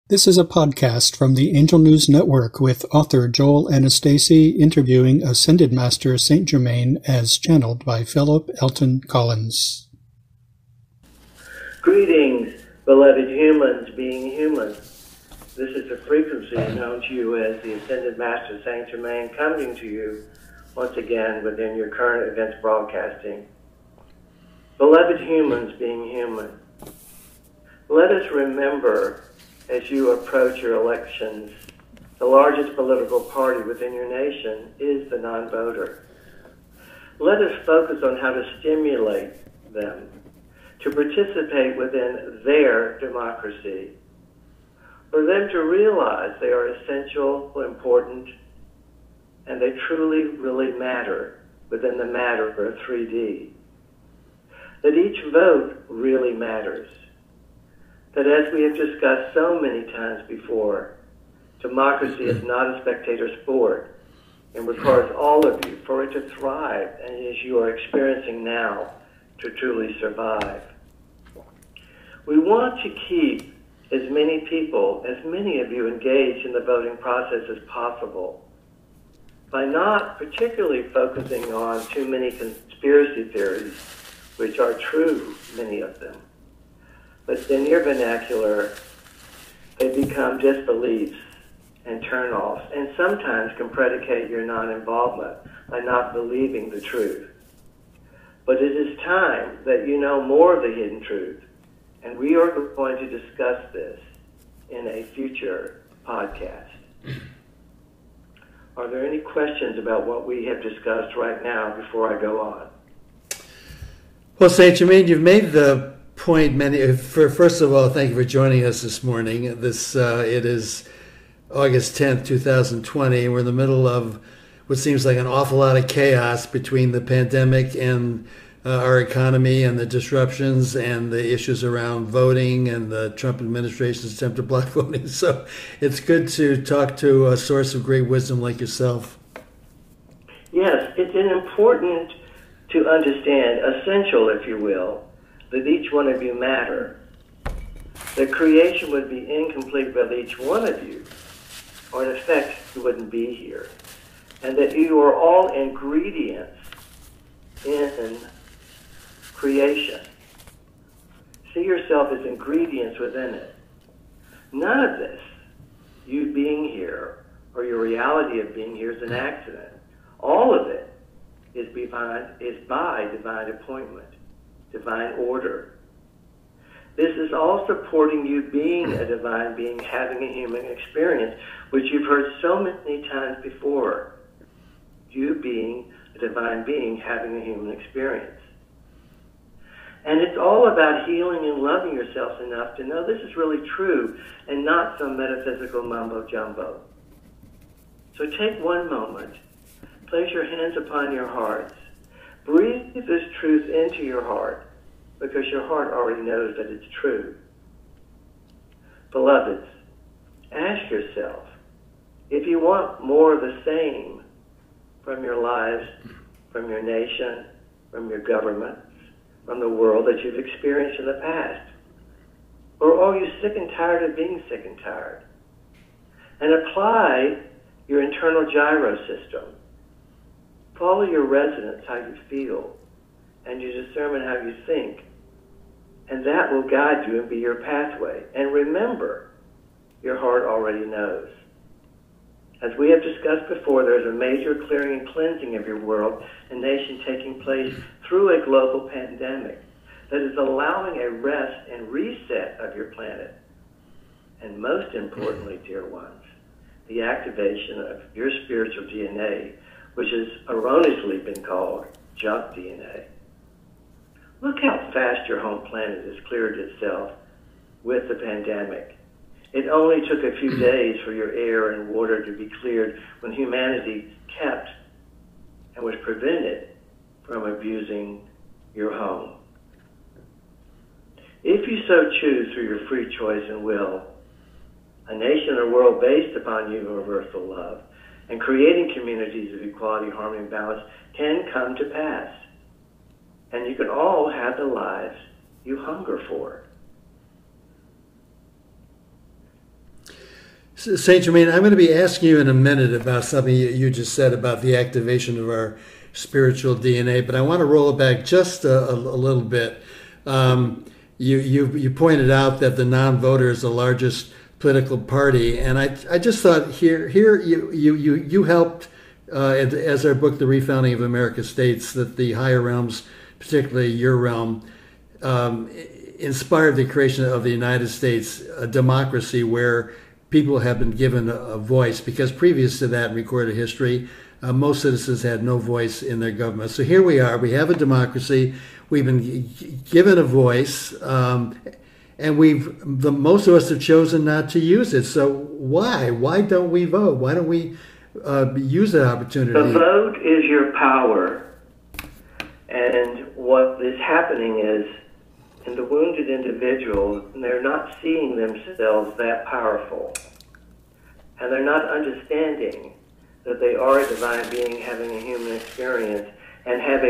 This is a podcast from the Angel News Network with author Joel Anastasi interviewing Ascended Master Saint Germain as channeled by Philip Elton Collins. Greetings, beloved humans being human. This is a frequency known to you as the Ascended Master Saint Germain coming to you once again within your current events broadcasting. Beloved humans being human, let us remember as you approach your elections, the largest political party within your nation is the non-voter. Let us focus on how to stimulate them to participate within their democracy, for them to realize they are essential, important, and they truly, really matter within the matter of 3D. That each vote really matters. That as we have discussed so many times before, democracy is not a spectator sport and requires all of you for it to thrive, and as you are experiencing now, to truly survive. We want to keep as many people, as many of you engaged in the voting process as possible by not particularly focusing on too many conspiracy theories, which are true, many of them. But in your vernacular, they become disbeliefs and turn-offs, and sometimes can predicate your non-involvement by not believing the truth. But it is time that you know more of the hidden truth, and we are going to discuss this in a future podcast. Are there any questions about what we have discussed right now before I go on? Well, Saint Germain, you've made the point first of all, thank you for joining us this morning. It is August 10th, 2020, and we're in the middle of what seems like an awful lot of chaos between the pandemic and our economy and the disruptions and the issues around voting and the Trump administration's attempt to block voting. So it's good to talk to a source of great wisdom like yourself. Yes, it's important to understand, essential, if you will, that each one of you matter. That creation would be incomplete without each one of you, or in effect, you wouldn't be here. And that you are all ingredients in creation. See yourself as ingredients within it. None of this, you being here, or your reality of being here, is an accident. All of it is by divine appointment, divine order. This is all supporting you being a divine being, having a human experience, which you've heard so many times before. You being a divine being, having a human experience. And it's all about healing and loving yourself enough to know this is really true and not some metaphysical mumbo-jumbo. So take one moment, place your hands upon your hearts, breathe this truth into your heart, because your heart already knows that it's true. Beloveds, ask yourself, if you want more of the same from your lives, from your nation, from your governments, from the world that you've experienced in the past, or are you sick and tired of being sick and tired? And apply your internal gyro system. Follow your resonance, how you feel, and your discernment, how you think. And that will guide you and be your pathway. And remember, your heart already knows. As we have discussed before, there's a major clearing and cleansing of your world and nation taking place through a global pandemic that is allowing a rest and reset of your planet. And most importantly, dear ones, the activation of your spiritual DNA, which has erroneously been called junk DNA. Look how fast your home planet has cleared itself with the pandemic. It only took a few days for your air and water to be cleared when humanity kept and was prevented from abusing your home. If you so choose through your free choice and will, a nation or world based upon universal love and creating communities of equality, harmony, and balance can come to pass. And you can all have the lives you hunger for. Saint Germain, I'm going to be asking you in a minute about something you just said about the activation of our spiritual DNA, but I want to roll it back just a little bit. You pointed out that the non-voter is the largest political party, and I just thought here you helped as our book, The Refounding of America, states that the higher realms, particularly your realm, inspired the creation of the United States, a democracy where people have been given a voice, because previous to that in recorded history, most citizens had no voice in their government. So here we are, we have a democracy, we've been given a voice, and most of us have chosen not to use it. So why? Why don't we vote? Why don't we use that opportunity? The vote is your power, and what is happening is, in the wounded individual, they're not seeing themselves that powerful. And they're not understanding that they are a divine being having a human experience and have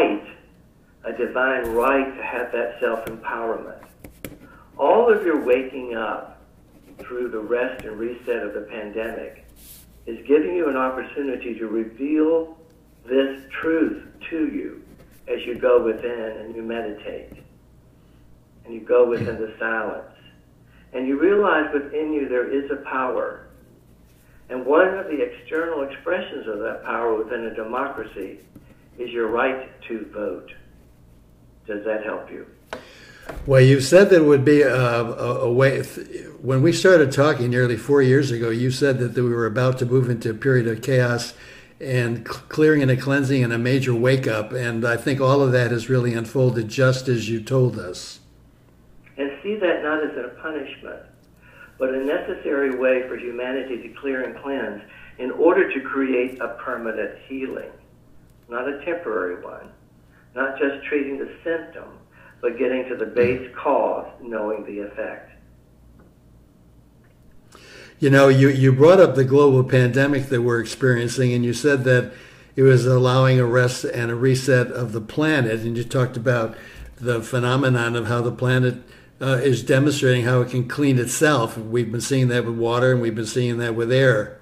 a divine right to have that self-empowerment. All of your waking up through the rest and reset of the pandemic is giving you an opportunity to reveal this truth to you as you go within and you meditate. And you go within the silence. And you realize within you there is a power. And one of the external expressions of that power within a democracy is your right to vote. Does that help you? Well, you said that it would be a way. When we started talking nearly 4 years ago, you said that we were about to move into a period of chaos and clearing and a cleansing and a major wake-up. And I think all of that has really unfolded just as you told us. And see that not as a punishment, but a necessary way for humanity to clear and cleanse in order to create a permanent healing, not a temporary one, not just treating the symptom, but getting to the base cause, knowing the effect. You know, you brought up the global pandemic that we're experiencing, and you said that it was allowing a rest and a reset of the planet, and you talked about the phenomenon of how the planet is demonstrating how it can clean itself. We've been seeing that with water, and we've been seeing that with air.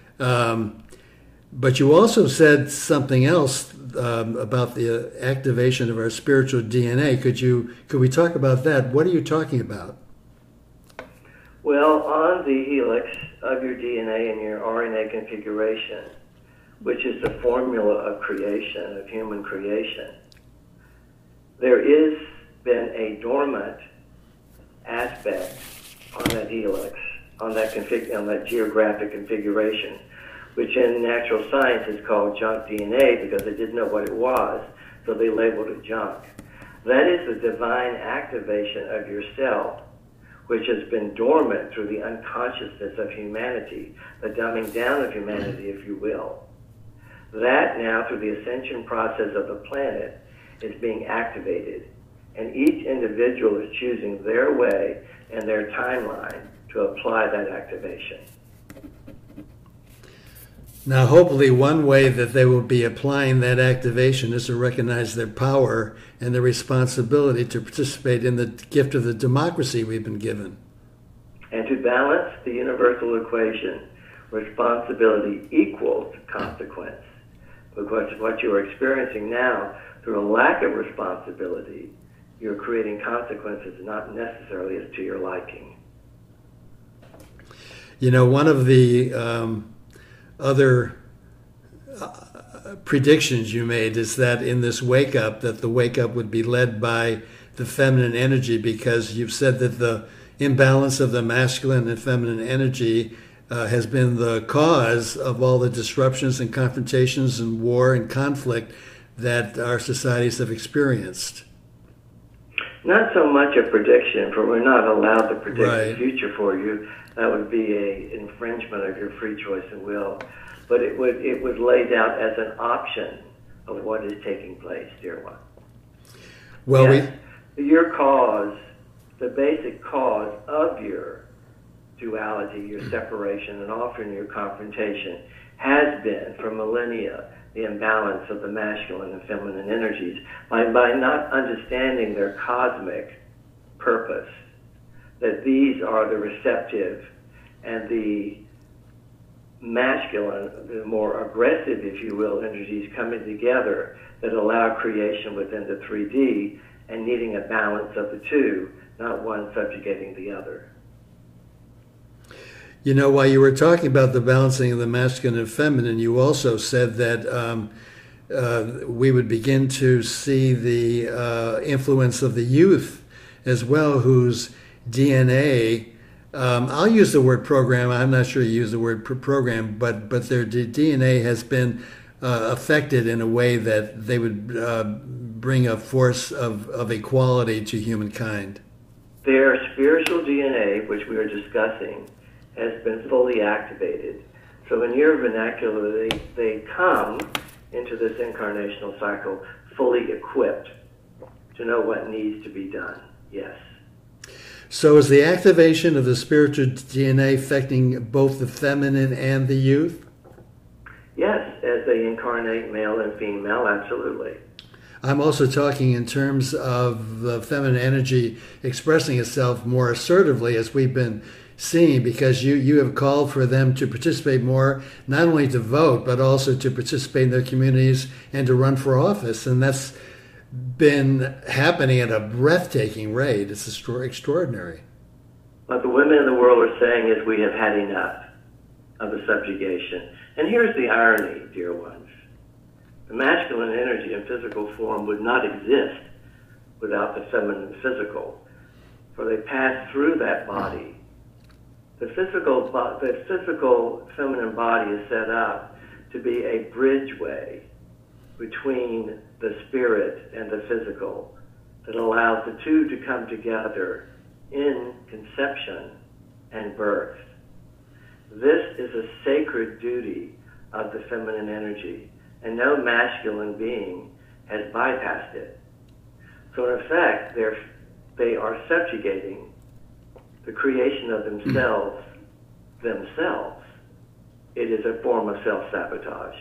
But you also said something else about the activation of our spiritual DNA. Could we talk about that? What are you talking about? Well, on the helix of your DNA and your RNA configuration, which is the formula of creation, of human creation, there is been a dormant aspect on that helix, on that geographic configuration, which in natural science is called junk DNA because they didn't know what it was, so they labeled it junk. That is the divine activation of your cell, which has been dormant through the unconsciousness of humanity, the dumbing down of humanity, if you will. That now, through the ascension process of the planet, is being activated. And each individual is choosing their way and their timeline to apply that activation. Now, hopefully one way that they will be applying that activation is to recognize their power and their responsibility to participate in the gift of the democracy we've been given. And to balance the universal equation, responsibility equals consequence. Because what you are experiencing now, through a lack of responsibility, you're creating consequences not necessarily as to your liking. You know, one of the other predictions you made is that in this wake-up, that the wake-up would be led by the feminine energy, because you've said that the imbalance of the masculine and feminine energy has been the cause of all the disruptions and confrontations and war and conflict that our societies have experienced. Not so much a prediction, for we're not allowed to predict Right. the future for you. That would be an infringement of your free choice and will. But it would laid out as an option of what is taking place, dear one. Well, yes, your cause, the basic cause of your duality, your separation, and often your confrontation, has been for millennia the imbalance of the masculine and feminine energies by not understanding their cosmic purpose, that these are the receptive and the masculine, the more aggressive, if you will, energies coming together that allow creation within the 3D and needing a balance of the two, not one subjugating the other. You know, while you were talking about the balancing of the masculine and feminine, you also said that we would begin to see the influence of the youth as well, whose DNA, I'll use the word program, I'm not sure you use the word program, but their DNA has been affected in a way that they would bring a force of equality to humankind. Their spiritual DNA, which we are discussing, has been fully activated. So in your vernacular, they come into this incarnational cycle fully equipped to know what needs to be done. Yes. So is the activation of the spiritual DNA affecting both the feminine and the youth? Yes, as they incarnate male and female, absolutely. I'm also talking in terms of the feminine energy expressing itself more assertively, as we've been seeing, because you have called for them to participate more, not only to vote, but also to participate in their communities and to run for office. And that's been happening at a breathtaking rate. It's extraordinary. What the women in the world are saying is we have had enough of the subjugation. And here's the irony, dear ones. The masculine energy in physical form would not exist without the feminine physical, for they pass through that body. The physical feminine body is set up to be a bridgeway between the spirit and the physical that allows the two to come together in conception and birth. This is a sacred duty of the feminine energy, and no masculine being has bypassed it. So in effect, they are subjugating the creation of themselves. It is a form of self-sabotage.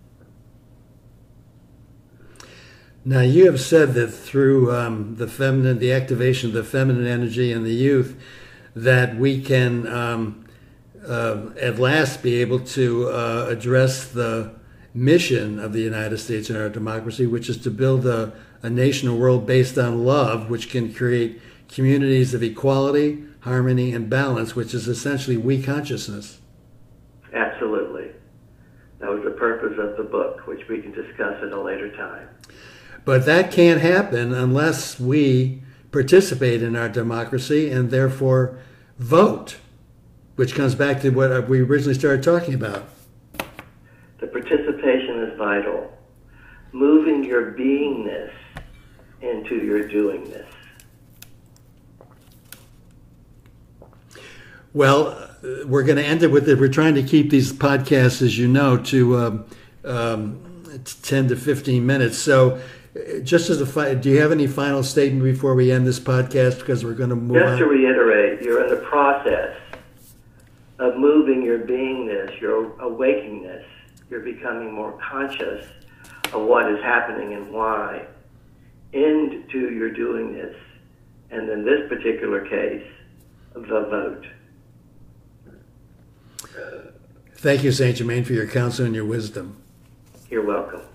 Now, you have said that through the activation of the feminine energy in the youth, that we can at last be able to address the mission of the United States and our democracy, which is to build a nation, a world based on love, which can create communities of equality, harmony, and balance, which is essentially we consciousness. Absolutely. That was the purpose of the book, which we can discuss at a later time. But that can't happen unless we participate in our democracy and therefore vote, which comes back to what we originally started talking about. The participation is vital. Moving your beingness into your doingness. Well, we're going to end it with it. We're trying to keep these podcasts, as you know, to 10 to 15 minutes. So just as do you have any final statement before we end this podcast? Because we're going to move on. Just to reiterate, you're in the process of moving your beingness, your awakeness. You're becoming more conscious of what is happening and why into your doingness. And in this particular case, the vote. Thank you, Saint Germain, for your counsel and your wisdom. You're welcome.